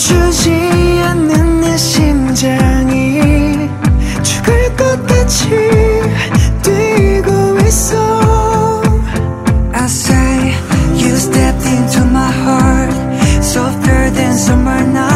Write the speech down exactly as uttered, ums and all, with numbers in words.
멈추지 않는 내 심장이 죽을 것 같이 뛰고 있어. I say you stepped into my heart softer than summer night.